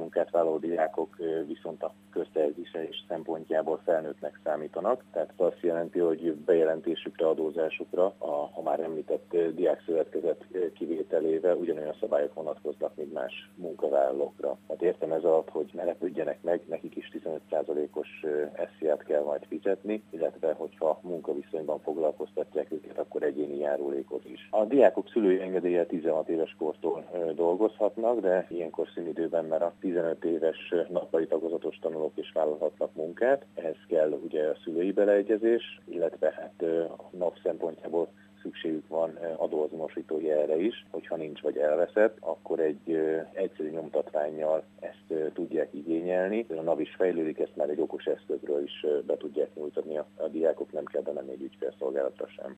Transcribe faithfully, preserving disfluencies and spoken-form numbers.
munkát vállaló diákok viszont a közterjesztés szempontjából felnőttnek számítanak. Tehát ez azt jelenti, hogy bejelentésükre, adózásukra a, a már említett diákszövetkezet kivételével ugyanolyan szabályok vonatkoznak, mint más munkavállalókra. Hát értem ez alatt, hogy ne lepődjenek meg, nekik is tizenöt százalékos es zé á-t kell majd fizetni, illetve hogyha munkaviszonyban foglalkoztatják őket, akkor egyéni járulékot is. A diákok szülői engedéllyel tizenhat éves kortól dolgozhatnak, de ilyenkor szünidőben már a tizenöt éves nappali tagozatos tanulók is vállalhatnak munkát. Ehhez kell ugye a szülői beleegyezés, illetve hát a nap szempontjából szükségük van adóazonosító jelre is, hogyha nincs vagy elveszett, akkor egy egyszerű nyomtatvánnyal ezt tudják igényelni. A NAV is fejlődik, ezt már egy okos eszközről is be tudják nyújtani a, a diákok, nem kell bemenni egy ügyfélszolgálatra sem.